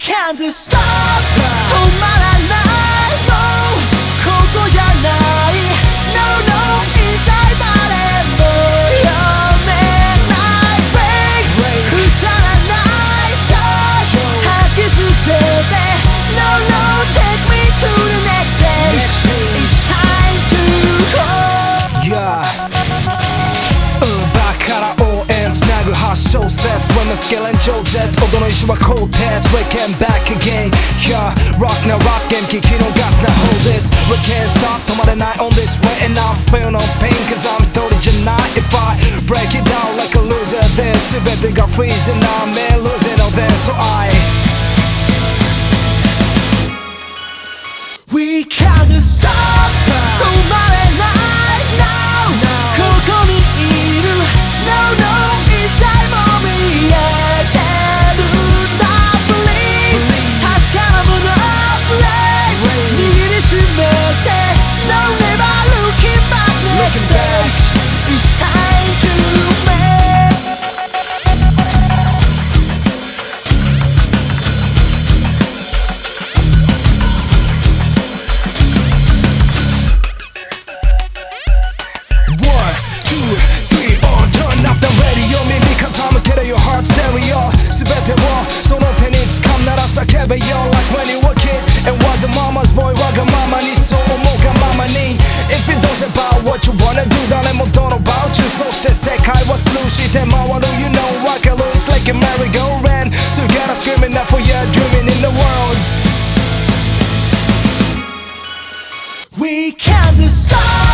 can't stop 止まらないもうここじゃない No no inside 誰も読めない Break くだらない情緒吐き捨てて No no take me to the next stage It's time to go Yeah バカら応援つなぐ8小節 Women skill and 超絶音の石は鋼鉄 We came back again Yeah rock now rock game 聞き逃すな Hold this We can't stop 止まれない on this way And I feel no pain Cause I'm 一人じゃない If I break it down like a loser then 全てが freezing I'm losing all this So I We can't stop 止まれない Now ここにいる No no inside も見えてる Not believe 確かなもの Play 握りしめて No never looking back next page It's time to make Stereo 全てをその手に掴んだら叫べよ Like when you were a kid and was a mama's boy わがままにそう思うがままに If it doesn't about what you wanna do 誰も don't about you そして世界はスルーして回る You know what I lose like a merry-go-round So you gotta scream it out for your dreaming in the world We can't stop